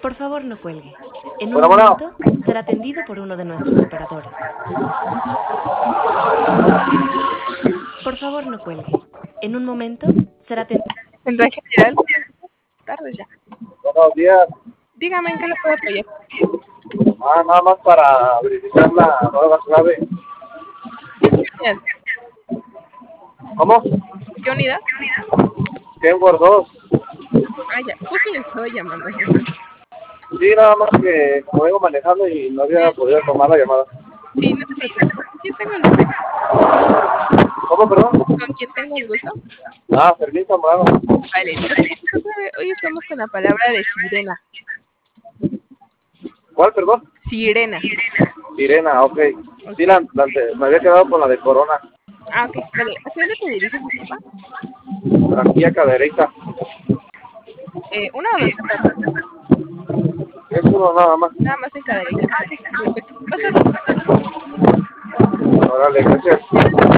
Por favor, no cuelgue. En un Bueno, bueno. momento será atendido por uno de nuestros operadores. Por favor, no cuelgue. En un momento será atendido. Central General, tarde ya. Buenos días. Dígame en qué le puedo apoyar. Nada más para verificar la nueva clave. ¿Qué unidad? ¿Cómo? ¿Qué unidad? Kenworth 2. Ah, ya, justo le estaba llamando. Sí, nada más que como vengo manejando y no había podido tomar la llamada. Sí, no te preocupes. ¿Con quién tengo el gusto? ¿Cómo, perdón? ¿Con quién tengo el gusto? Fermín Zambrano. Vale, hoy estamos con la palabra de sirena. ¿Cuál, perdón? Sirena. Sirena, ok. Sí, me había quedado con la de Corona. Ah, ok, vale. ¿Hacia dónde te diriges, disculpa? Aquí a Cadereyta. ¿Una o dos cartas? Es uno nada más. Nada más en cada derecha. Ah, ok, perfecto. Pásalo. Órale, gracias.